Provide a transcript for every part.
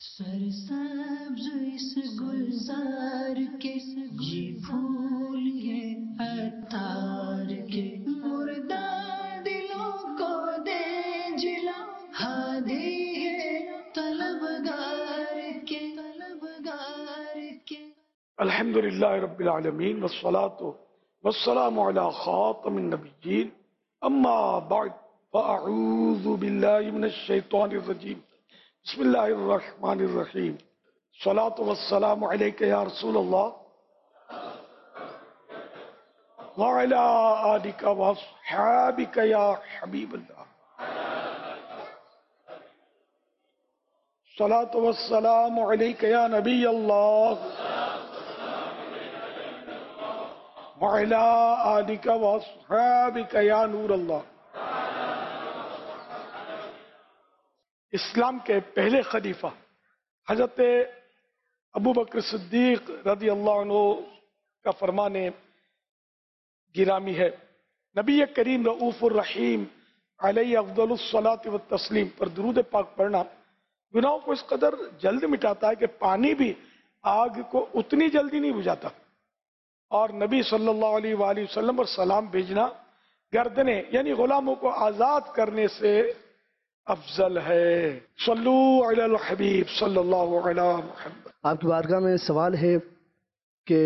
سرسبز اس گلزار کے جی پھول یہ عطار کے مردہ دلوں کو دے جلا ہادی ہے طلبگار کے الحمدللہ رب العالمین والصلاة والسلام علی خاتم النبیین اما بعد فاعوذ باللہ من الشیطان الرجیم بسم اللہ الرحمن الرحیم صلاة والسلام علیک یا رسول اللہ وعلی آلک واصحابک یا حبیب اللہ صلاة والسلام علیک یا نبی اللہ وعلی آلک واصحابک یا نور اللہ۔ اسلام کے پہلے خلیفہ حضرت ابو بکر صدیق رضی اللہ عنہ کا فرمان گرامی ہے، نبی کریم رؤوف الرحیم علیہ افضل الصلاۃ والتسلیم پر درود پاک پڑھنا گناہوں کو اس قدر جلد مٹاتا ہے کہ پانی بھی آگ کو اتنی جلدی نہیں بجھاتا، اور نبی صلی اللہ علیہ وآلہ وسلم پر سلام بھیجنا گردنیں یعنی غلاموں کو آزاد کرنے سے افضل ہے۔ صلو علی الحبیب صلی اللہ علیہ محمد۔ آپ کی بارگاہ میں سوال ہے کہ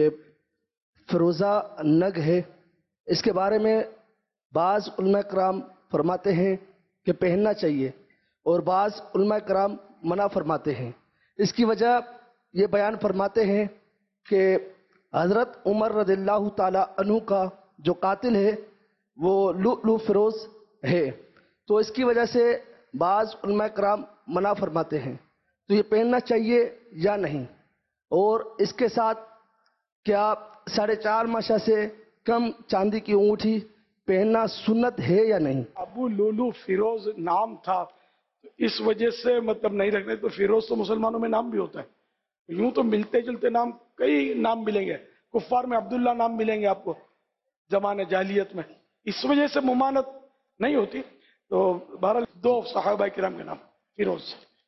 فروزہ نگ ہے، اس کے بارے میں بعض علماء کرام فرماتے ہیں کہ پہننا چاہیے اور بعض علماء کرام منع فرماتے ہیں۔ اس کی وجہ یہ بیان فرماتے ہیں کہ حضرت عمر رضی اللہ تعالی عنہ کا جو قاتل ہے وہ لؤلؤ فیروز ہے، تو اس کی وجہ سے بعض علماء کرام منع فرماتے ہیں، تو یہ پہننا چاہیے یا نہیں؟ اور اس کے ساتھ کیا 4.5 ماشا سے کم چاندی کی انگوٹھی پہننا سنت ہے یا نہیں؟ ابو لؤلؤ فیروز نام تھا، تو اس وجہ سے مطلب نہیں رکھنے، تو فیروز تو مسلمانوں میں نام بھی ہوتا ہے، یوں تو ملتے جلتے نام کئی نام ملیں گے، کفار میں عبداللہ نام ملیں گے آپ کو زمانہ جاہلیت میں، اس وجہ سے ممانت نہیں ہوتی۔ تو بہرحال 2 صحابہ کرام کے نام فیروز،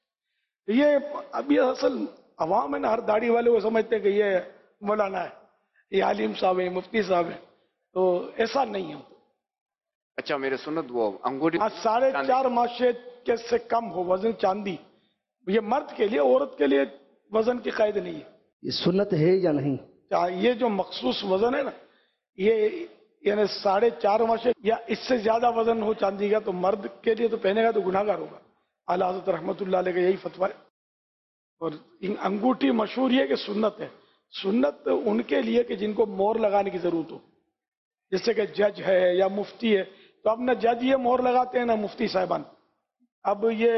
یہ ابھی اصل عوام ہے نا، ہر داڑھی والے وہ سمجھتے ہیں کہ یہ مولانا ہے، یہ عالم صاحب ہے، مفتی صاحب ہے، تو ایسا نہیں ہے۔ اچھا میرے سنت وہ انگوٹھی 4.5 ماشے کے سے کم ہو وزن چاندی، یہ مرد کے لیے، عورت کے لیے وزن کی قید نہیں ہے۔ یہ سنت ہے یا نہیں؟ یہ جو مخصوص وزن ہے نا، یہ یعنی 4.5 ماشے یا اس سے زیادہ وزن ہو چاندی کا تو مرد کے لیے تو پہنے گا تو گناہ گار ہوگا۔ اعلیٰ حضرت رحمۃ اللہ علیہ کا یہی فتویٰ ہے۔ اور انگوٹھی مشہور یہ کہ سنت ہے، سنت ان کے لیے کہ جن کو مہر لگانے کی ضرورت ہو، جیسے کہ جج ہے یا مفتی ہے، تو اب نہ جج یہ مہر لگاتے ہیں نہ مفتی صاحبان، اب یہ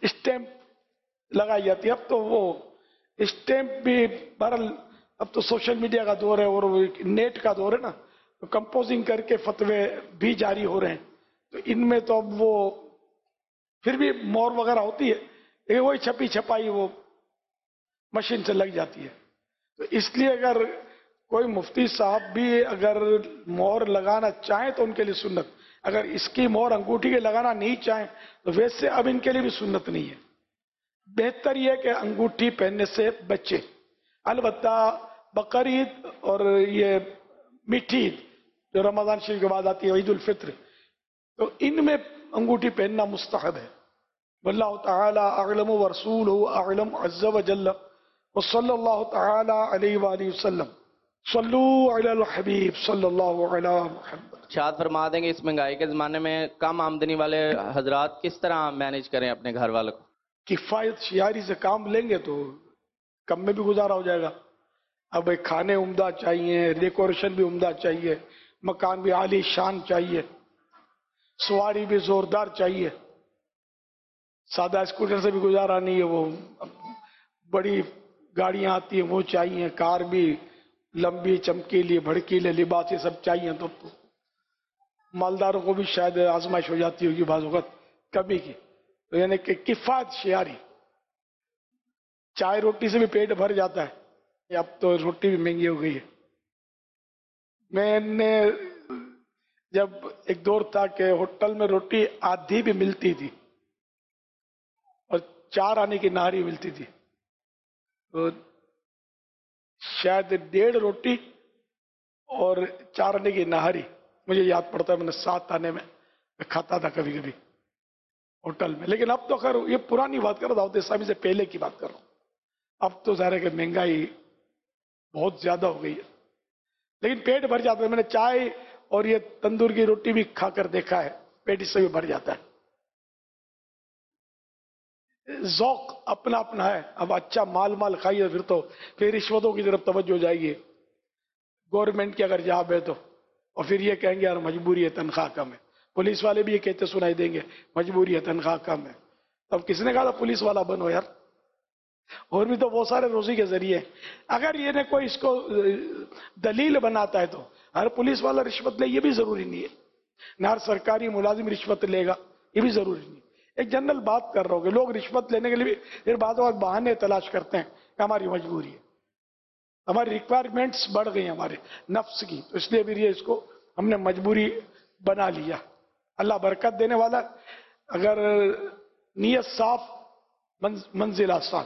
اسٹیمپ لگائی جاتی ہے۔ اب تو وہ اسٹیمپ بھی بہرحال اب تو سوشل میڈیا کا دور ہے اور نیٹ کا دور ہے نا، تو کمپوزنگ کر کے فتوے بھی جاری ہو رہے ہیں، تو ان میں تو اب وہ پھر بھی مہر وغیرہ ہوتی ہے لیکن وہی چھپی چھپائی وہ مشین سے لگ جاتی ہے۔ تو اس لیے اگر کوئی مفتی صاحب بھی اگر مہر لگانا چاہیں تو ان کے لیے سنت، اگر اس کی مہر انگوٹھی کے لگانا نہیں چاہیں تو ویسے اب ان کے لیے بھی سنت نہیں ہے۔ بہتر یہ کہ انگوٹھی پہننے سے بچے، البتہ بقرعید اور یہ میٹھی عید جو رمضان شریف کے بعد آتی ہے، عید الفطر، تو ان میں انگوٹھی پہننا مستحب ہے۔ واللہ تعالی اعلم ورسولہ اعلم عز وجل، وصلی اللہ تعالی علیہ وآلہ وسلم۔ صلو علی الحبیب صلی اللہ علی محمد۔ ارشاد فرما دیں گے اس مہنگائی کے زمانے میں کم آمدنی والے حضرات کس طرح مینیج کریں اپنے گھر والوں کو؟ کفایت شعاری سے کام لیں گے تو کم میں بھی گزارا ہو جائے گا۔ اب کھانے عمدہ چاہیے، ڈیکوریشن بھی عمدہ چاہیے، مکان بھی عالی شان چاہیے، سواری بھی زوردار چاہیے، سادہ اسکوٹر سے بھی گزارا نہیں ہے، وہ بڑی گاڑیاں آتی ہیں وہ چاہیے، کار بھی لمبی چمکیلی بھڑکیلے لباس یہ سب چاہیے، تو مالداروں کو بھی شاید آزمائش ہو جاتی ہوگی بعض اوقات کبھی کی، تو یعنی کہ کفایت شعاری، چائے روٹی سے بھی پیٹ بھر جاتا ہے، اب تو روٹی بھی مہنگی ہو گئی ہے۔ میں نے جب ایک دور تھا کہ ہوٹل میں روٹی آدھی بھی ملتی تھی اور 4 آنے کی نہاری ملتی تھی، तो शायद 1.5 रोटी और 4 आने की नहारी, मुझे याद पड़ता है मैंने 7 आने में खाता था कभी कभी होटल में। लेकिन अब तो खैर ये पुरानी बात कर रहा हूं, दाऊद इस्लामी से पहले की बात कर रहा हूं। अब तो ज़ाहिर है कि महंगाई बहुत ज्यादा हो गई है, लेकिन पेट भर जाता है। मैंने चाय और ये तंदूर की रोटी भी खाकर देखा है, पेट इससे भी भर जाता है। ज़ौक अपना अपना है। अब अच्छा माल खाइए फिर रिश्वतों की तरफ तवज्जो हो जाएगी गवर्नमेंट की अगर जॉब है तो, और फिर ये कहेंगे यार मजबूरी है, तनख्वाह कम है। पुलिस वाले भी ये कहते सुनाई देंगे मजबूरी है, तनख्वाह कम है। तब किसने कहा था पुलिस वाला बनो यार? और भी तो बहुत सारे रोजी के जरिए। अगर ये ने कोई इसको दलील बनाता है तो हर पुलिस वाला रिश्वत ले, ये भी जरूरी नहीं है। न हर सरकारी मुलाजिम रिश्वत लेगा, ये भी जरूरी नहीं। एक जनरल बात कर रहा हूँ कि लोग रिश्वत लेने के लिए भी फिर बाद बहाने तलाश करते हैं कि हमारी मजबूरी है, हमारी रिक्वायरमेंट्स बढ़ गई हमारे नफ्स की, तो इसलिए फिर ये इसको हमने मजबूरी बना लिया। अल्लाह बरकत देने वाला। अगर नीयत साफ मंजिल आसान,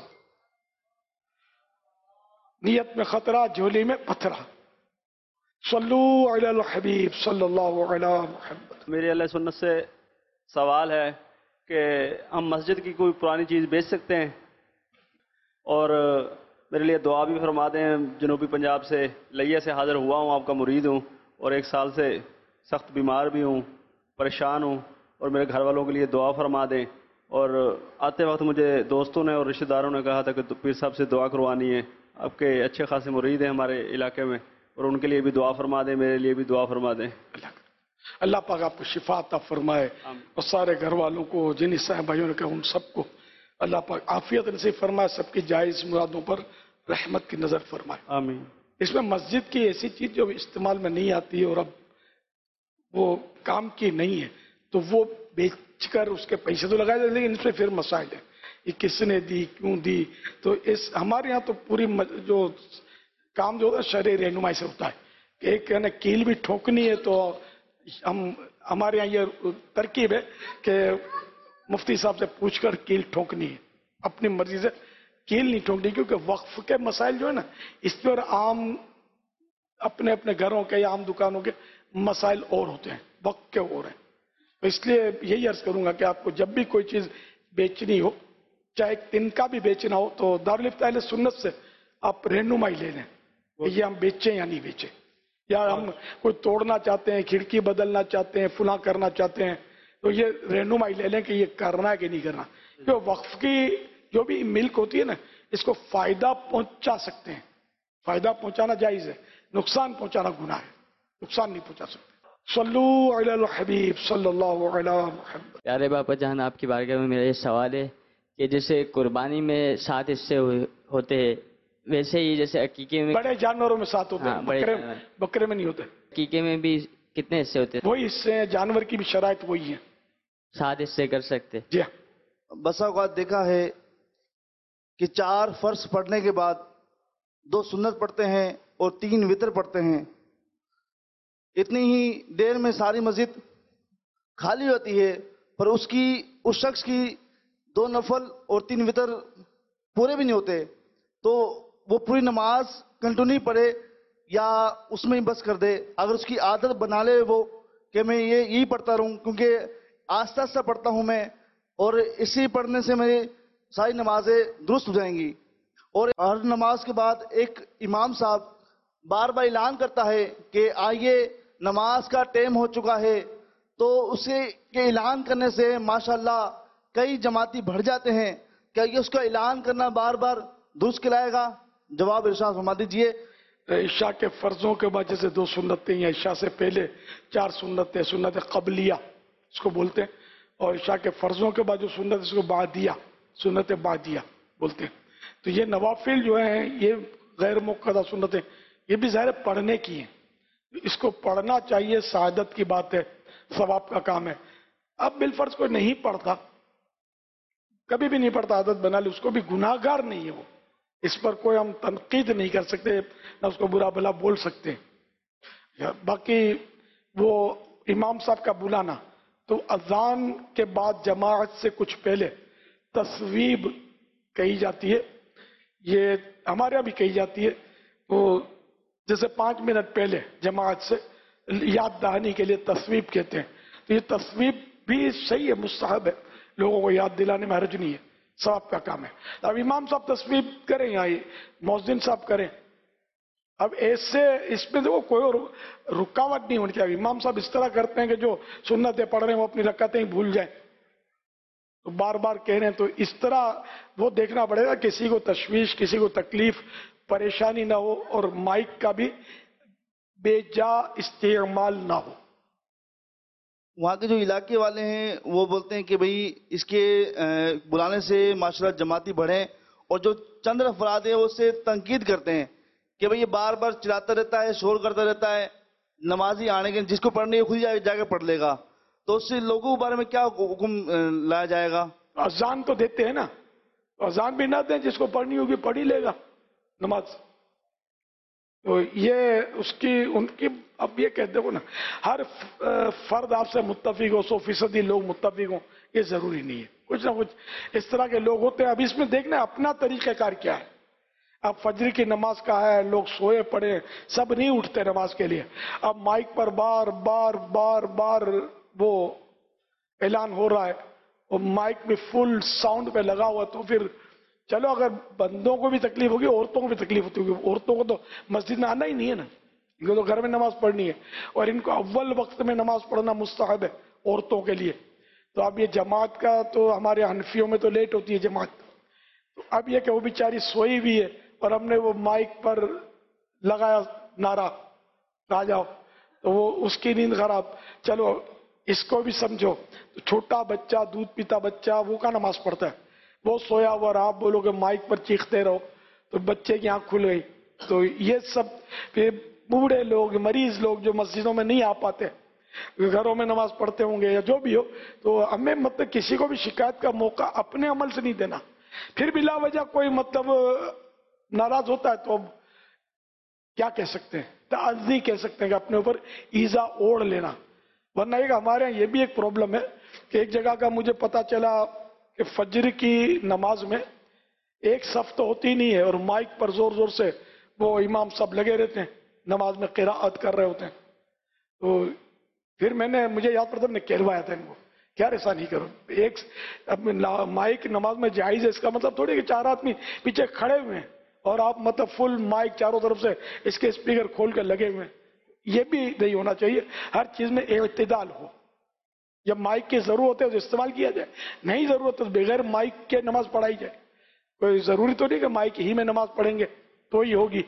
नीयत में खतरा झोली में पथरा। सल्लू अलल हबीब सल्लल्लाहु अलैहि मुहम्मद। मेरे अहले सुन्नत से सवाल है कि हम मस्जिद की कोई पुरानी चीज़ बेच सकते हैं, और मेरे लिए दुआ भी फरमा दें। जनूबी पंजाब से लिया से हाज़िर हुआ हूँ, आपका मुरीद हूँ, और 1 साल से सख्त बीमार भी हूँ, परेशान हूँ, और मेरे घर वालों के लिए दुआ फरमा दें। और आते वक्त मुझे दोस्तों ने और रिश्तेदारों ने कहा था कि पीर साहब से दुआ करवानी है। आपके अच्छे खासे मुरीद हैं हमारे इलाके में, और उनके लिए भी दुआ फरमा दें, मेरे लिए भी दुआ फरमा दें। अल्लाह पाक आपको शिफा अता फरमाए, और सारे घर वालों को, जिन ईसाई भाइयों ने कहा उन सबको अल्लाह पाक आफियत नसीब फरमाए, सबकी जायज़ मुरादों पर रहमत की नज़र फरमाए। आमीन। इसमें मस्जिद की ऐसी चीज़ जो इस्तेमाल में नहीं आती है और अब वो काम की नहीं है, तो वो बेचकर उसके पैसे तो लगाए जाते, लेकिन इसमें फिर मसाइल है, ये किसने दी, क्यों दी। तो इस हमारे यहाँ तो पूरी जो काम जो होता है शरई रहनुमाई से होता है कि एक है ना कील भी ठोकनी है, तो हमारे यहाँ ये तरकीब है कि मुफ्ती साहब से पूछकर कील ठोकनी है, अपनी मर्जी से कील नहीं ठोकनी, क्योंकि वक्फ के मसाइल जो है ना, इस पर आम अपने अपने घरों के या आम दुकानों के मसाइल और होते हैं, वक्फ के और हैं। तो इसलिए यही अर्ज करूंगा कि आपको जब भी कोई चीज बेचनी हो, चाहे तिनका भी बेचना हो, तो दारुल इफ्ता अहले सुन्नत से आप रहनुमाई ले लें, ये हम बेचें या नहीं बेचें, या हम कोई तोड़ना चाहते हैं, खिड़की बदलना चाहते हैं, फुला करना चाहते हैं, तो ये रहनुमाई ले लें कि ये करना है कि नहीं करना। तो वक्फ की जो भी मिल्क होती है ना, इसको फायदा पहुंचा सकते हैं, फायदा पहुंचाना जायज है, नुकसान पहुंचाना गुनाह है, नुकसान नहीं पहुंचा सकते। सल्लू अलल हबीब सल्लल्लाहु अलैहि मुहम्मद। प्यारे बापा जान, आपकी बारगाह में मेरा ये सवाल है कि जैसे कुर्बानी में 7 हिस्से होते हैं, वैसे ही जैसे अकीके में बड़े जानवरों में 7 होते हैं, बकरे में नहीं होते। अकीके में भी कितने हिस्से होते हैं? वही हिस्से हैं, जानवर की भी शराइत वही है, 7 हिस्से कर सकते। जी हाँ। बसा औक़ात देखा है कि 4 फर्ज पढ़ने के बाद 2 सुन्नत पढ़ते हैं और 3 वितर पढ़ते हैं। इतनी ही देर में सारी मस्जिद खाली होती है, पर उस शख्स की 2 नफल और 3 वितर पूरे भी नहीं होते, तो वो पूरी नमाज कंटिन्यू पढ़े या उसमें ही बस कर दे। अगर उसकी आदत बना ले वो कि मैं यही पढ़ता रहूं, क्योंकि आस्ता आस्ता पढ़ता हूं मैं, और इसी पढ़ने से मेरी सारी नमाजें दुरुस्त हो जाएंगी। और हर नमाज के बाद एक इमाम साहब बार बार ऐलान करता है कि आइए नमाज का टाइम हो चुका है, तो उसे के ऐलान करने से माशाल्लाह कई जमाती बढ़ जाते हैं। क्या ये उसका ऐलान करना बार बार दुरुस्त कहलाएगा? जवाब इरशाद फरमा दीजिए। ईशा के फर्जों के बाद जैसे 2 सुन्नतें या ईशा से पहले 4 सुन्नतें, सुन्नत कबलिया इसको बोलते हैं, और ईशा के फर्जों के बाद जो सुन्नत इसको बादिया, सुन्नत बादिया बोलते हैं। तो ये नवाफिल जो हैं, ये गैर मुक़द्दा सुन्नतें, ये भी ज़ाहिर पढ़ने की हैं, इसको पढ़ना चाहिए, सआदत की बात है, सवाब का काम है। अब बिलफर्ज कोई नहीं पढ़ता, कभी भी नहीं पढ़ता, आदत बना ली, उसको भी गुनाहगार नहीं है वो, इस पर कोई हम तनकीद नहीं कर सकते, ना उसको बुरा भला बोल सकते। बाकी वो इमाम साहब का बुलाना, तो अजान के बाद जमात से कुछ पहले तस्वीब कही जाती है, یہ ہمارے یہاں بھی کہی جاتی ہے. تو جیسے 5 منٹ پہلے جماعت سے یاد دہانی کے لیے تصویب کہتے ہیں. تو یہ تصویب بھی صحیح ہے، مستحب ہے، لوگوں کو یاد دلانے میں حرج نہیں ہے، ثواب کا کام ہے. اب امام صاحب تصویب کریں یا مؤذن صاحب کریں. اب ایسے اس میں دیکھو کوئی رکاوٹ نہیں ہونی چاہیے. امام صاحب اس طرح کرتے ہیں کہ جو سنتیں پڑھ رہے ہیں وہ اپنی رکعتیں ہی بھول جائیں، تو بار بار کہہ رہے ہیں، تو اس طرح وہ دیکھنا پڑے گا کسی کو تشویش، کسی کو تکلیف پریشانی نہ ہو، اور مائک کا بھی بے جا استعمال نہ ہو. وہاں کے جو علاقے والے ہیں وہ بولتے ہیں کہ بھئی اس کے بلانے سے معاشرہ جماعتی بڑھیں، اور جو چند افراد ہیں وہ اس سے تنقید کرتے ہیں کہ بھئی یہ بار بار چلاتا رہتا ہے، شور کرتا رہتا ہے، نمازی آنے کے جس کو پڑھنے ہے خود ہی جا کے پڑھ لے گا. تو اس سے لوگوں کے بارے میں کیا حکم لایا جائے گا؟ اذان تو دیتے ہیں نا، اذان بھی نہ دیں، جس کو پڑھنی ہوگی پڑھ ہی لے گا نماز. تو یہ اس کی ان کی اب یہ کہتے ہو نا ہر فرد آپ سے متفق ہو، 100% لوگ متفق ہوں، یہ ضروری نہیں ہے. کچھ نہ کچھ اس طرح کے لوگ ہوتے ہیں. اب اس میں دیکھنا ہے اپنا طریقہ کار کیا ہے. اب فجر کی نماز کا ہے، لوگ سوئے پڑے، سب نہیں اٹھتے نماز کے لیے. اب مائک پر بار بار بار بار وہ اعلان ہو رہا ہے، اور مائک بھی فل ساؤنڈ پہ لگا ہوا، تو پھر چلو اگر بندوں کو بھی تکلیف ہوگی، عورتوں کو بھی تکلیف ہوتی ہوگی. عورتوں کو تو مسجد میں آنا ہی نہیں ہے نا، ان کو تو گھر میں نماز پڑھنی ہے، اور ان کو اول وقت میں نماز پڑھنا مستحب ہے عورتوں کے لیے. تو اب یہ جماعت کا تو ہمارے حنفیوں میں تو لیٹ ہوتی ہے جماعت. تو اب یہ کہ وہ بیچاری سوئی بھی ہے اور ہم نے وہ مائک پر لگایا نعرہ آ جاؤ، تو وہ اس کی نیند خراب. چلو اس کو بھی سمجھو، چھوٹا بچہ، دودھ پیتا بچہ، وہ کا نماز پڑھتا ہے، وہ سویا ہوا، اور آپ بولو کہ مائک پر چیختے رہو، تو بچے کی آنکھ کھل گئی. تو یہ سب پھر بوڑھے لوگ، مریض لوگ جو مسجدوں میں نہیں آ پاتے، گھروں میں نماز پڑھتے ہوں گے یا جو بھی ہو، تو ہمیں مطلب کسی کو بھی شکایت کا موقع اپنے عمل سے نہیں دینا. پھر بلا وجہ کوئی مطلب ناراض ہوتا ہے تو کیا کہہ سکتے ہیں، تعزی کہہ سکتے ہیں کہ اپنے اوپر ایزا اوڑھ لینا. ورنہ ایک ہمارے یہاں یہ بھی ایک پرابلم ہے کہ ایک جگہ کا مجھے پتا چلا کہ فجر کی نماز میں ایک صف تو ہوتی نہیں ہے، اور مائک پر زور زور سے وہ امام صاحب لگے رہتے ہیں، نماز میں قراءت کر رہے ہوتے ہیں. تو پھر مجھے یاد پڑتا میں نے کہلوایا تھا ان کو کہ یار ایسا نہیں کرو. ایک مائک نماز میں جائز ہے، اس کا مطلب تھوڑی کہ 4 آدمی پیچھے کھڑے ہوئے ہیں اور آپ مطلب فل مائک چاروں طرف سے اس کے اسپیکر کھول کے لگے ہوئے ہیں. یہ بھی نہیں ہونا چاہیے. ہر چیز میں اعتدال ہو. جب مائک کی ضرورت ہے تو استعمال کیا جائے، نہیں ضرورت تو بغیر مائک کے نماز پڑھائی جائے. کوئی ضروری تو نہیں کہ مائک ہی میں نماز پڑھیں گے تو ہی ہوگی.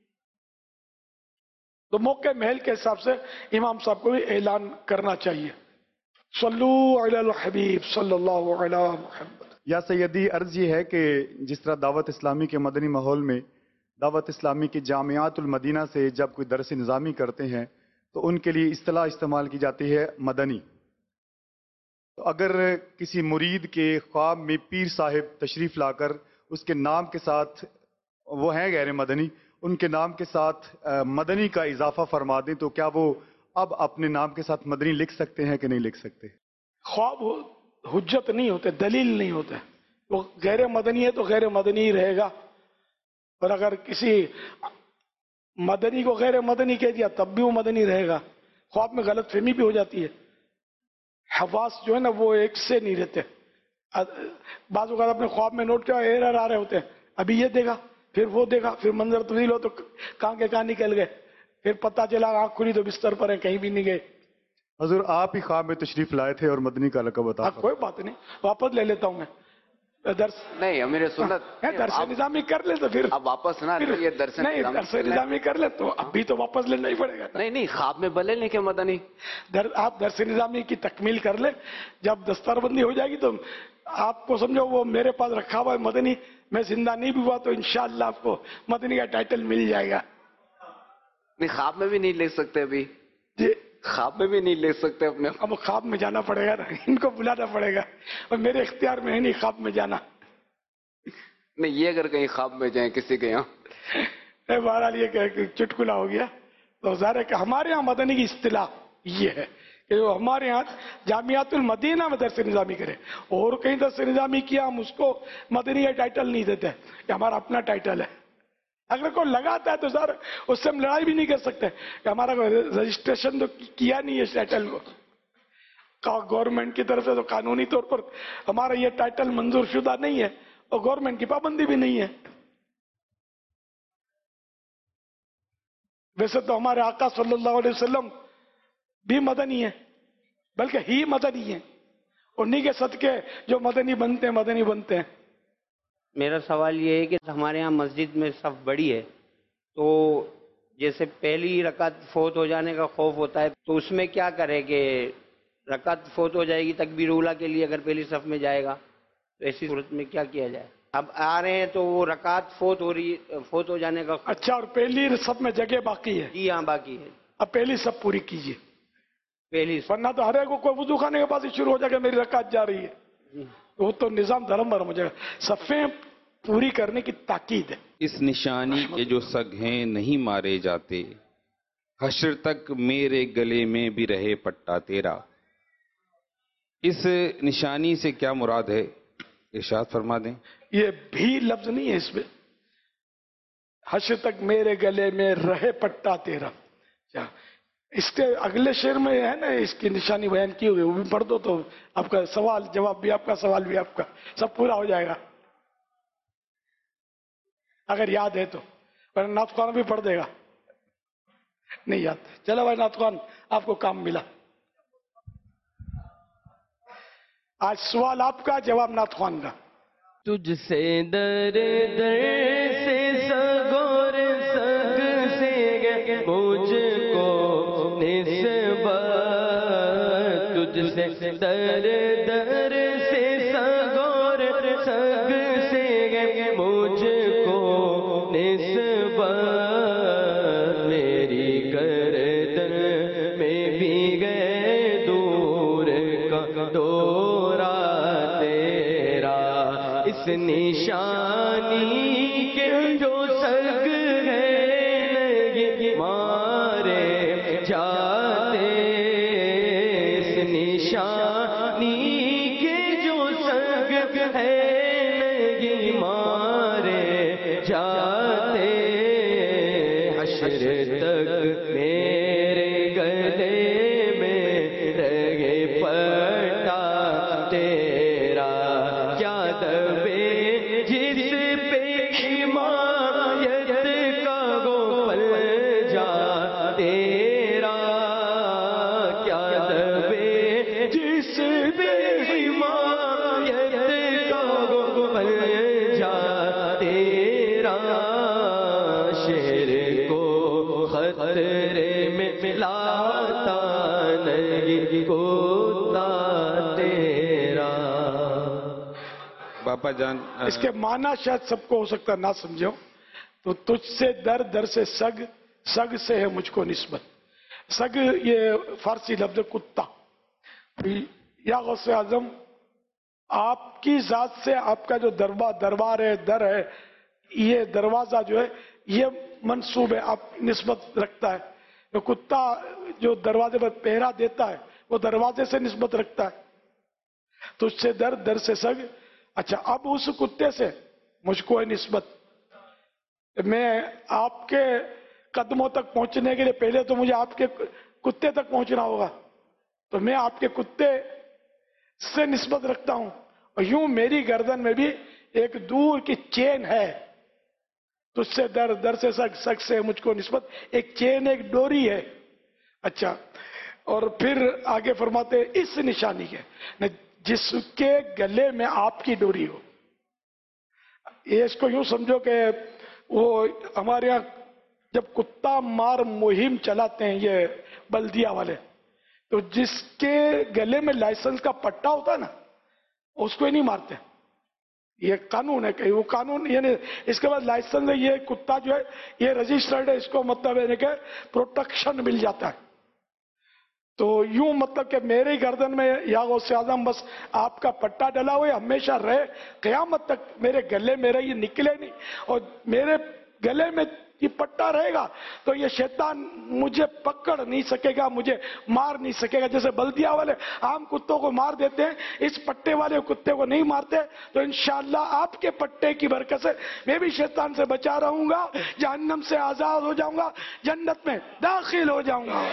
تو موقع محل کے حساب سے امام صاحب کو بھی اعلان کرنا چاہیے. صلو علی الحبیب صلی اللہ علی محمد. یا سیدی، عرض یہ ہے کہ جس طرح دعوت اسلامی کے مدنی ماحول میں دعوت اسلامی کی جامعات المدینہ سے جب کوئی درس نظامی کرتے ہیں تو ان کے لیے اصطلاح استعمال کی جاتی ہے مدنی. تو اگر کسی مرید کے خواب میں پیر صاحب تشریف لا کر اس کے نام کے ساتھ، وہ ہیں غیر مدنی، ان کے نام کے ساتھ مدنی کا اضافہ فرما دیں تو کیا وہ اب اپنے نام کے ساتھ مدنی لکھ سکتے ہیں کہ نہیں لکھ سکتے؟ خواب حجت نہیں ہوتے، دلیل نہیں ہوتے. وہ غیر مدنی ہے تو غیر مدنی ہی رہے گا. اور اگر کسی مدنی کو غیر مدنی کہہ دیا تب بھی وہ مدنی رہے گا. خواب میں غلط فہمی بھی ہو جاتی ہے. حواس جو ہے نا وہ ایک سے نہیں رہتے. بعض اوقات اپنے خواب میں نوٹ کیا ایرر آ رہے ہوتے ہیں، ابھی یہ دیکھا پھر وہ دیکھا، پھر منظر تبدیل ہو تو کہاں کے کہاں نکل گئے، پھر پتہ چلا آنکھ کھلی تو بستر پر ہیں، کہیں بھی نہیں گئے. حضور آپ ہی خواب میں تشریف لائے تھے اور مدنی کا لقب عطا فرمایا. کوئی بات نہیں، واپس لے لیتا ہوں میں درس. نہیں امیر سنت درس نظامی کر لے تو پھر اب واپس نہ لے. یہ درس نظامی کر لے تو ابھی تو واپس لینا ہی پڑے گا. نہیں خواب میں بلے لیں کہ مدنی. آپ درس نظامی کی تکمیل کر لیں، جب دستار بندی ہو جائے گی تو آپ کو سمجھو وہ میرے پاس رکھا ہوا ہے مدنی، میں زندہ نہیں بھی ہوا تو انشاءاللہ آپ کو مدنی کا ٹائٹل مل جائے گا. نہیں خواب میں بھی نہیں لکھ سکتے ابھی؟ جی خواب میں بھی نہیں لکھ سکتے اپنے. اب خواب میں جانا پڑے گا نا، ان کو بلانا پڑے گا، اور میرے اختیار میں ہے نہیں خواب میں جانا. نہیں یہ اگر کہیں خواب میں جائیں کسی کے یہاں. بہرحال یہ کہ چٹکلا ہو گیا. تو ظاہر ہے کہ ہمارے یہاں مدنی کی اصطلاح یہ ہے کہ جو ہمارے یہاں جامعات المدینہ میں درس نظامی کرے، اور کہیں درس نظامی کیا ہم اس کو مدنی ٹائٹل نہیں دیتے، یہ ہمارا اپنا ٹائٹل ہے. اگر کوئی لگاتا ہے تو سر اس سے ہم لڑائی بھی نہیں کر سکتے کہ ہمارا رجسٹریشن تو کیا نہیں ہے اس ٹائٹل کو گورنمنٹ کی طرف سے، تو قانونی طور پر ہمارا یہ ٹائٹل منظور شدہ نہیں ہے اور گورنمنٹ کی پابندی بھی نہیں ہے. ویسے تو ہمارے آقا صلی اللہ علیہ وسلم بھی مدنی ہے، بلکہ ہی مدنی ہے، انہی کے صدقے جو مدنی بنتے ہیں. میرا سوال یہ ہے کہ ہمارے ہاں مسجد میں صف بڑی ہے، تو جیسے پہلی رکعت فوت ہو جانے کا خوف ہوتا ہے، تو اس میں کیا کرے کہ رکعت فوت ہو جائے گی تکبیر اولیٰ کے لیے اگر پہلی صف میں جائے گا، تو ایسی صورت میں کیا کیا جائے؟ اب آ رہے ہیں تو وہ رکعت فوت ہو جانے کا خوف. اچھا، اور پہلی صف میں جگہ باقی ہے؟ جی ہاں باقی ہے. اب پہلی صف پوری کیجیے، پہلی ورنہ تو ہر ایک کو کوئی وضو خانے کے پاس ہی شروع ہو جائے گا میری رکعت جا رہی ہے، وہ تو نظام دھرم بھرم ہو جائے گا. صفیں پوری کرنے کی تاکید ہے. اس نشانی کے جو سگ ہیں نہیں مارے جاتے، حشر تک میرے گلے میں بھی رہے پٹا تیرا. اس نشانی سے کیا مراد ہے، ارشاد فرما دیں. یہ بھی لفظ نہیں ہے اس میں، حشر تک میرے گلے میں رہے پٹا تیرا. اس کے اگلے شعر میں ہے نا اس کی نشانی بیان کی ہوئی، وہ بھی پڑھ دو تو آپ کا سوال جواب بھی آپ کا، سوال بھی آپ کا، سب پورا ہو جائے گا اگر یاد ہے تو. پر نعت خوان بھی پڑھ دے گا، نہیں یاد. چلو بھائی نعت خوان، آپ کو کام ملا. آج سوال آپ کا، جواب نعت خوان کا. تجھ سے در در سے سگور سگ سے مجھ کو نسبت، تجھ سے در در سے سگور سگ سے مجھ کو نسبت، میری گردن میں بھی گئے دور کا دورہ تیرا. اس نشانی کے جو سگ ہے نہیں مارے جاتے، اس نشانی کے جو سگ ہے نہیں مارے جاتے. حشر تک میرے گلے میں رہے پٹا تیرا. کیا دبے جس پہ حمایت کا گوپل جا تیرا، کیا دبے جس پہ حمایت کا گوپل جا تیرا. شیر کو خطرے میں ملاتا نہیں کوتا تیرا. باپا جان، اس کے معنی شاید سب کو ہو سکتا نہ سمجھو. تو تجھ سے در در سے سگ، سگ سے ہے مجھ کو نسبت. سگ یہ فارسی لفظ کتا. یا غوث اعظم، آپ کی ذات سے آپ کا جو دربار ہے، در ہے، یہ دروازہ جو ہے یہ منسوب ہے، آپ نسبت رکھتا ہے. تو کتا جو دروازے پر پہرا دیتا ہے وہ دروازے سے نسبت رکھتا ہے. تجھ سے در در سے سگ. اچھا، اب اس کتے سے مجھ کو ہے نسبت. میں آپ کے قدموں تک پہنچنے کے لیے پہلے تو مجھے آپ کے کتے تک پہنچنا ہوگا، تو میں آپ کے کتے سے نسبت رکھتا ہوں. اور یوں میری گردن میں بھی ایک دور کی چین ہے. تجھ سے در در سے سگ، سگ سے مجھ کو نسبت، ایک چین، ایک ڈوری ہے. اچھا، اور پھر آگے فرماتے اس نشانی کے جس کے گلے میں آپ کی ڈوری ہو. یہ اس کو یوں سمجھو کہ وہ ہمارے یہاں جب کتا مار مہم چلاتے ہیں یہ بلدیہ والے، تو جس کے گلے میں لائسنس کا پٹا ہوتا ہے نا اس کو ہی نہیں مارتے. یہ قانون ہے کہ وہ قانون، یعنی اس کے بعد لائسنس ہے، یہ کتا جو ہے یہ رجسٹرڈ ہے، اس کو مطلب ہے کہ پروٹیکشن مل جاتا ہے. تو یوں مطلب کہ میرے گردن میں یا غوث اعظم بس آپ کا پٹا ڈلا ہوئے ہمیشہ رہے، قیامت تک میرے گلے میں رہے، یہ نکلے نہیں. اور میرے گلے میں یہ پٹا رہے گا تو یہ شیطان مجھے پکڑ نہیں سکے گا, مجھے مار نہیں سکے گا. جیسے بلدیہ والے عام کتوں کو مار دیتے ہیں, اس پٹے والے کتے کو نہیں مارتے. تو انشاءاللہ آپ کے پٹے کی برکت سے میں بھی شیطان سے بچا رہوں گا, جہنم سے آزاد ہو جاؤں گا, جنت میں داخل ہو جاؤں گا.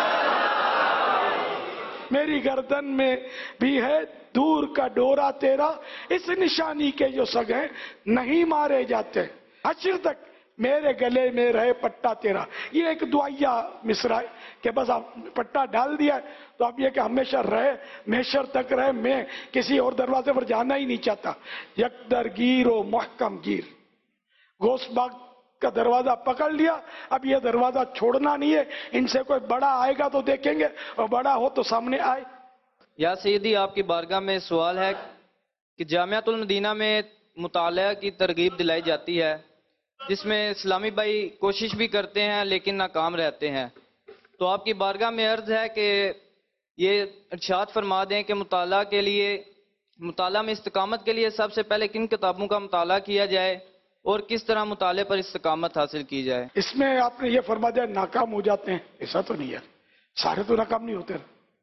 میری گردن میں بھی ہے دور کا ڈورا تیرا, اس نشانی کے جو سگ ہیں نہیں مارے جاتے, حشر تک میرے گلے میں رہے پٹا تیرا. یہ ایک دعائیہ مصرع ہے کہ بس آپ پٹا ڈال دیا تو اب یہ کہ ہمیشہ رہے, محشر تک رہے. میں کسی اور دروازے پر جانا ہی نہیں چاہتا. یک در گیر و محکم گیر, گوشت باغ کا دروازہ پکڑ لیا, اب یہ دروازہ چھوڑنا نہیں ہے. ان سے کوئی بڑا آئے گا تو دیکھیں گے, اور بڑا ہو تو سامنے آئے. یا سیدی آپ کی بارگاہ میں سوال ہے کہ جامعۃ المدینہ میں مطالعہ کی ترغیب دلائی جاتی ہے, جس میں اسلامی بھائی کوشش بھی کرتے ہیں لیکن ناکام رہتے ہیں. تو آپ کی بارگاہ میں عرض ہے کہ یہ ارشاد فرما دیں کہ مطالعہ میں استقامت کے لیے سب سے پہلے کن کتابوں کا مطالعہ کیا جائے اور کس طرح مطالعے پر استقامت حاصل کی جائے. اس میں آپ نے یہ فرما دیا ناکام ہو جاتے ہیں, ایسا تو نہیں ہے, سارے تو ناکام نہیں ہوتے.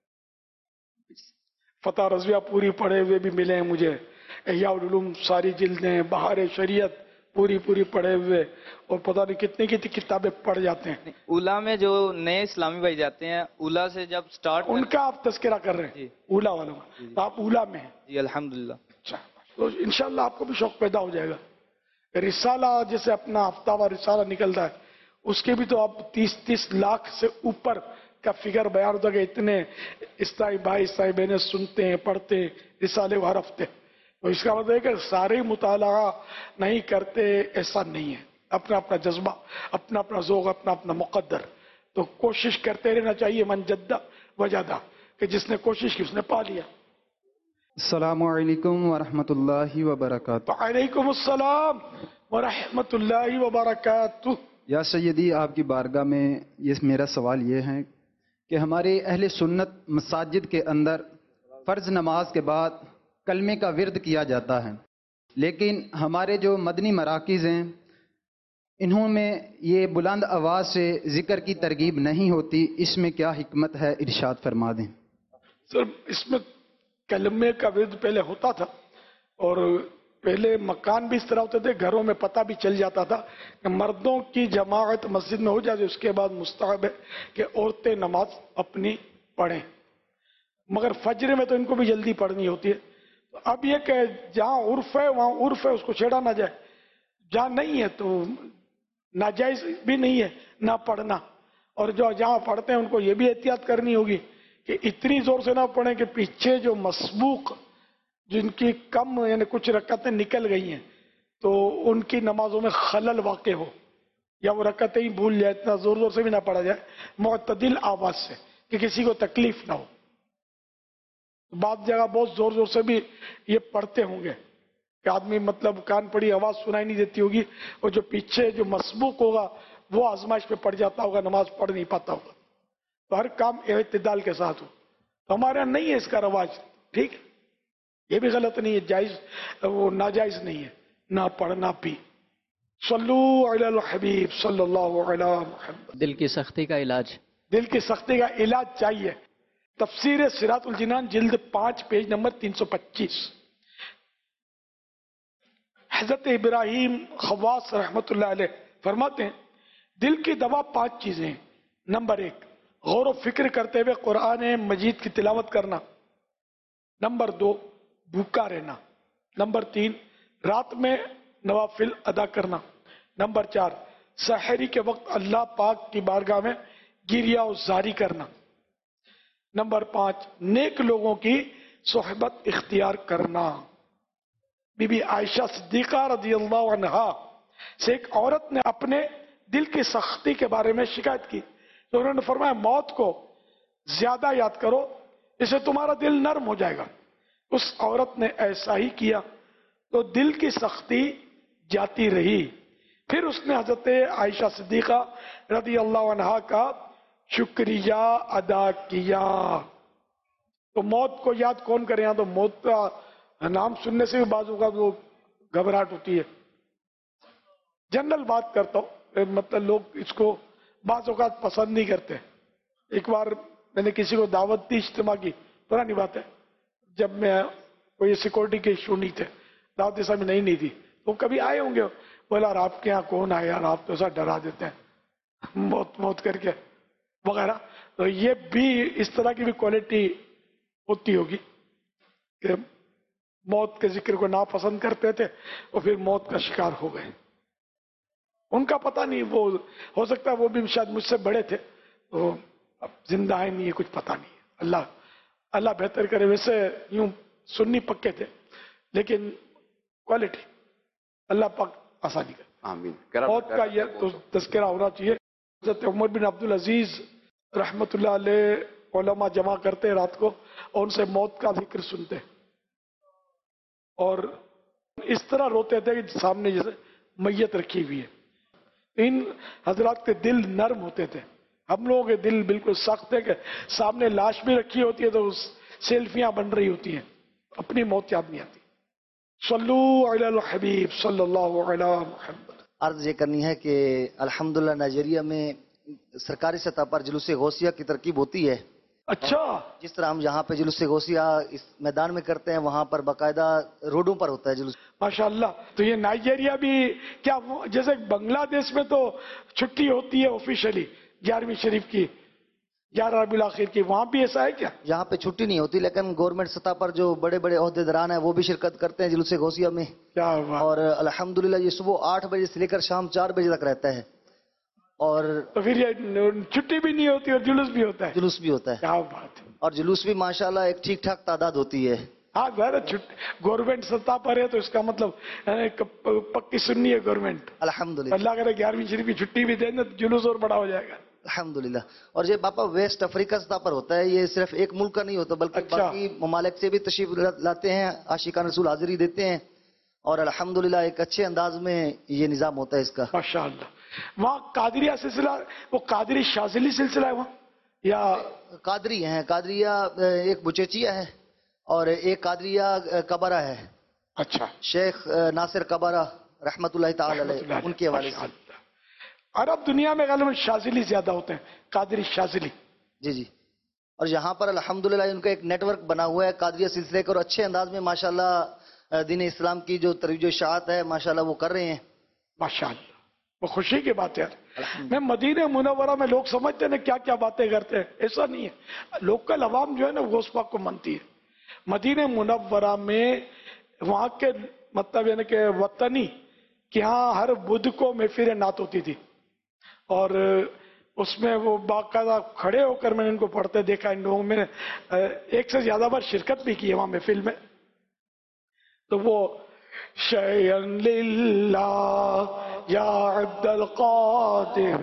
فتح رضویہ پوری پڑھے ہوئے بھی ملے ہیں مجھے, احیاء العلوم ساری جلدیں, بہار شریعت پوری پڑھے ہوئے, اور پتہ نہیں کتنے کی کتابیں پڑھ جاتے ہیں. اولا میں جو نئے اسلامی بھائی جاتے ہیں, اولا سے جب سٹارٹ ان کا آپ تذکرہ کر رہے ہیں, اولا والوں کا, تو آپ اولا میں ہیں. جی الحمدللہ. اچھا, تو انشاءاللہ آپ کو بھی شوق پیدا ہو جائے گا. رسالہ جیسے اپنا ہفتہ رسالہ نکلتا ہے, اس کے بھی تو آپ 30 لاکھ سے اوپر کا فگر بیان ہوتا ہے کہ اتنے اسلامی بھائی اسلامی بہنیں سنتے ہیں, پڑھتے ہیں رسالے ہر ہفتے. تو اس کا مطلب ہے کہ سارے مطالعہ نہیں کرتے, ایسا نہیں ہے. اپنا اپنا جذبہ, اپنا اپنا ذوق, اپنا اپنا مقدر. تو کوشش کرتے رہنا چاہیے. من جدہ وجدہ, کہ جس نے کوشش کی اس نے پا لیا. السلام علیکم ورحمۃ اللہ وبرکاتہ. وعلیکم السلام ورحمۃ اللہ وبرکاتہ. یا سیدی آپ کی بارگاہ میں یہ میرا سوال یہ ہے کہ ہمارے اہل سنت مساجد کے اندر فرض نماز کے بعد کلمے کا ورد کیا جاتا ہے, لیکن ہمارے جو مدنی مراکز ہیں انہوں میں یہ بلند آواز سے ذکر کی ترغیب نہیں ہوتی. اس میں کیا حکمت ہے, ارشاد فرما دیں. سر اس میں کلمے کا ورد پہلے ہوتا تھا, اور پہلے مکان بھی اس طرح ہوتے تھے, گھروں میں پتہ بھی چل جاتا تھا کہ مردوں کی جماعت مسجد میں ہو جاتی, اس کے بعد مستحب ہے کہ عورتیں نماز اپنی پڑھیں. مگر فجر میں تو ان کو بھی جلدی پڑھنی ہوتی ہے. اب یہ کہ جہاں عرف ہے وہاں عرف ہے, اس کو چھیڑا نہ جائے. جہاں نہیں ہے تو ناجائز بھی نہیں ہے نہ پڑھنا. اور جو جہاں پڑھتے ہیں ان کو یہ بھی احتیاط کرنی ہوگی کہ اتنی زور سے نہ پڑھیں کہ پیچھے جو مسبوق جن کی کم یعنی کچھ رکعتیں نکل گئی ہیں تو ان کی نمازوں میں خلل واقع ہو, یا وہ رکعتیں ہی بھول جائے. اتنا زور سے بھی نہ پڑھا جائے, معتدل آواز سے, کہ کسی کو تکلیف نہ ہو. بعض جگہ بہت زور سے بھی یہ پڑھتے ہوں گے کہ آدمی مطلب کان پڑی آواز سنائی نہیں دیتی ہوگی, اور جو پیچھے جو مسبوق ہوگا وہ آزمائش پہ پڑ جاتا ہوگا, نماز پڑھ نہیں پاتا ہوگا. تو ہر کام اعتدال کے ساتھ ہو. تو ہمارے یہاں نہیں ہے اس کا رواج, ٹھیک ہے, یہ بھی غلط نہیں ہے, جائز وہ ناجائز نہیں ہے نہ پڑھنا بھی. صلو علی الحبیب صلی اللہ علی محمد. دل کی سختی کا علاج, دل کی سختی کا علاج چاہیے. تفسیر صراط الجنان جلد 5 پیج نمبر 325. حضرت ابراہیم خواص رحمت اللہ علیہ فرماتے ہیں دل کی دوا 5 چیزیں ہیں. نمبر 1 غور و فکر کرتے ہوئے قرآن مجید کی تلاوت کرنا. نمبر 2 بھوکا رہنا. نمبر 3 رات میں نوافل ادا کرنا. نمبر 4 سحری کے وقت اللہ پاک کی بارگاہ میں گریہ و زاری کرنا. نمبر 5 نیک لوگوں کی صحبت اختیار کرنا. بی بی عائشہ صدیقہ رضی اللہ عنہا سے ایک عورت نے اپنے دل کی سختی کے بارے میں شکایت کی, تو انہوں نے فرمایا موت کو زیادہ یاد کرو, اس سے تمہارا دل نرم ہو جائے گا. اس عورت نے ایسا ہی کیا تو دل کی سختی جاتی رہی. پھر اس نے حضرت عائشہ صدیقہ رضی اللہ عنہا کا شکریہ ادا کیا. تو موت کو یاد کون کرے؟ یہاں تو موت کا نام سننے سے بھی بعض اوقات وہ گھبراہٹ ہوتی ہے. جنرل بات کرتا ہوں, मतलब लोग इसको बाज़ औक़ात पसंद नहीं करते। एक बार मैंने किसी को दावत दी इज्तिमा की, पुरानी बात है, जब मैं कोई सिक्योरिटी के इशू नहीं थे, दावत इस्लामी नहीं थी, तो कभी आए होंगे, बोला यार आपके यहाँ कौन आए यार, आप तो ऐसा डरा देते हैं मौत मौत करके वगैरह। तो ये भी इस तरह की भी क्वालिटी होती होगी कि मौत के जिक्र को नापसंद करते थे और फिर मौत का शिकार हो गए। उनका पता नहीं, वो हो सकता है वो भी शायद मुझसे बड़े थे, तो अब जिंदा है नहीं है कुछ पता नहीं। अल्लाह अल्लाह बेहतर करे। वैसे यूं सुन्नी पक्के थे, लेकिन क्वालिटी अल्लाह पाक आसानी करे। आमीन। मौत का ये तो तज़किरा होना चाहिए। हज़रत उमर बिन अब्दुल अजीज रहमतुल्लाह अलैह उलमा जमा करते रात को और उनसे मौत का जिक्र सुनते और इस तरह रोते थे कि सामने जैसे मैयत रखी हुई है। इन हजरात के दिल नरम होते थे, हम लोगों के दिल बिल्कुल सख्त है कि सामने लाश भी रखी होती है तो उस सेल्फियां बन रही होती हैं, अपनी मौत याद नहीं आती। सल्लू अलल हबीब सल्लल्लाहु अलैहि मुहम्मद। अर्ज ये करनी है कि अल्हम्दुलिल्लाह नाइजीरिया में सरकारी सतह पर जुलूस गौसिया की तरकीब होती है। अच्छा, जिस तरह हम यहाँ पे जुलूस गौसिया इस मैदान में करते हैं, वहाँ पर बाकायदा रोडों पर होता है जुलूस। माशाअल्लाह। तो ये नाइजीरिया भी क्या, जैसे बांग्लादेश में तो छुट्टी होती है ऑफिशियली 11वीं शरीफ की, 11 रबीउल आखिर की, वहां भी ऐसा है क्या? यहाँ पे छुट्टी नहीं होती, लेकिन गवर्नमेंट सतह पर जो बड़े बड़े ओहदेदारान हैं वो भी शिरकत करते हैं जुलूस गौसिया में। क्या बात। और अल्हम्दुलिल्लाह ये सुबह 8 बजे से लेकर शाम 4 बजे तक रहता है। और तो फिर ये छुट्टी भी नहीं होती और जुलूस भी होता है? जुलूस भी होता है। क्या बात है। और जुलूस भी माशाल्लाह एक ठीक ठाक तादाद होती है। हाँ, गवर्नमेंट सत्ता पर है तो इसका मतलब पक्की सुन्नी है गवर्नमेंट। अल्हम्दुलिल्लाह। अल्लाह करे 11वीं शरीफ की छुट्टी भी देना तो जुलूस और बड़ा हो जाएगा। अल्हम्दुलिल्लाह। और ये पापा वेस्ट अफ्रीका सतह पर होता है, ये सिर्फ एक मुल्क का नहीं होता बल्कि बाकी ममालिक से भी तशरीफ लाते हैं, आशिकान रसूल हाजिरी देते हैं और अल्हम्दुलिल्लाह एक अच्छे अंदाज में ये निजाम होता है इसका। माशाअल्लाह। वहाँ कादरिया सिलसिला, वो कादरी शाजिली सिलसिला है वहाँ या कादरी है? कादरिया एक बुचेचिया है और एक कादरिया कबरा है। अच्छा। शेख नासिर कबरा रहमतुल्लाह ताला अलैह, उनके हवाले से। अरब दुनिया में गालिबन शाजिली ज्यादा होते हैं, कादरी शाजिली। जी जी। और यहाँ पर अल्हम्दुलिल्लाह उनका एक नेटवर्क बना हुआ है कादरिया सिलसिले का और अच्छे अंदाज में माशाल्लाह दीन इस्लाम की जो तरवीज इशाअत है माशाल्लाह वो कर रहे हैं। माशाल्लाह, वो खुशी की बात है यार। मैं मदीने मुनव्वरा में लोग समझते हैं क्या क्या बातें करते हैं, ऐसा नहीं है। लोकल अवाम जो है ना गौस पाक को मानती है। मदीने मुनव्वरा में वहां के मतलब यानी कि वतनी कि यहाँ हर बुध को महफिल नात होती थी और उसमें वो बाकायदा खड़े होकर मैंने इनको पढ़ते देखा। इन लोगों में एक से ज्यादा बार शिरकत भी की है वहां महफिल में। तो वो शयन लिल्लाह या अब्दुल कादिर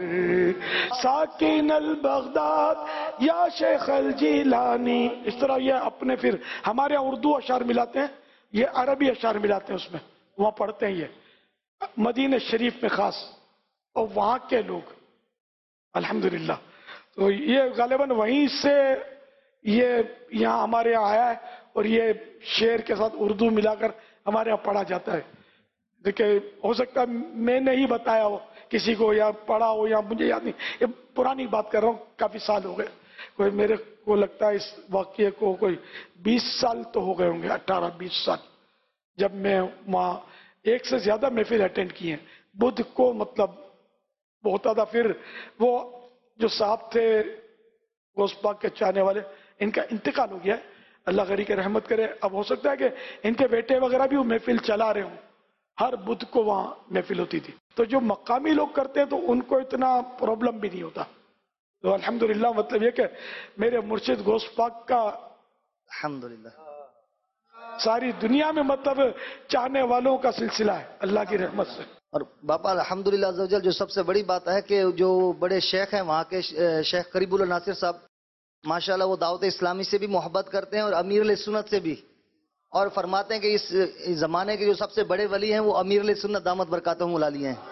साकिन अल बगदाद या शेख अल जिलानी, इस तरह ये अपने फिर हमारे यहाँ उर्दू अशार मिलाते हैं, ये अरबी अशार मिलाते हैं उसमें, वहां पढ़ते हैं ये मदीने शरीफ में खास। और वहां के लोग अल्हम्दुलिल्लाह, तो ये गालिबन वहीं से ये यहाँ हमारे यहाँ आया है और ये शेर के साथ उर्दू मिलाकर हमारे यहाँ पढ़ा जाता है। देखिए हो सकता है मैंने ही बताया हो किसी को या पढ़ा हो या मुझे याद नहीं, ये पुरानी बात कर रहा हूँ, काफी साल हो गए। कोई मेरे को लगता है इस वाक्य को कोई 20 साल तो हो गए होंगे, 18-20 साल, जब मैं वहाँ एक से ज्यादा महफिल अटेंड किए। बुध को मतलब होता था। फिर वो जो साहब थे गौस पाक के चाहने वाले, इनका इंतकाल हो गया है, अल्लाह गरी के रहमत करे। अब हो सकता है कि इनके बेटे वगैरह भी वो महफिल चला रहे हों। हर बुध को वहां महफिल होती थी। तो जो मकामी लोग करते हैं तो उनको इतना प्रॉब्लम भी नहीं होता। तो अल्हम्दुलिल्लाह, मतलब ये कि मेरे मुर्शिद गौस पाक का अल्हम्दुलिल्लाह सारी दुनिया में मतलब चाहने वालों का सिलसिला है अल्लाह की रहमत से। और बापा अल्हम्दुलिल्लाह अज़्ज़ा वजल जो सबसे बड़ी बात है कि जो बड़े शेख हैं वहाँ के शेख करीबुल्लाह नासिर साहब माशाल्लाह वो दावत इस्लामी से भी मोहब्बत करते हैं और अमीर सुन्नत से भी, और फरमाते हैं कि इस जमाने के जो सबसे बड़े वली हैं वो अमीर सुन्नत दामत बरकातहुम उलाली हैं।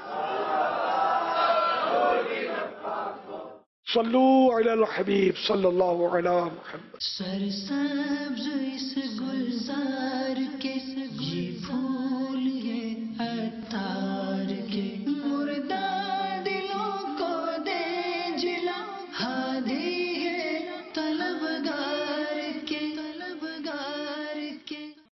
सल्लू अलल हबीब सल्लल्लाहु अलैहि मुहम्मद। सरसब्ज इस गुलजार के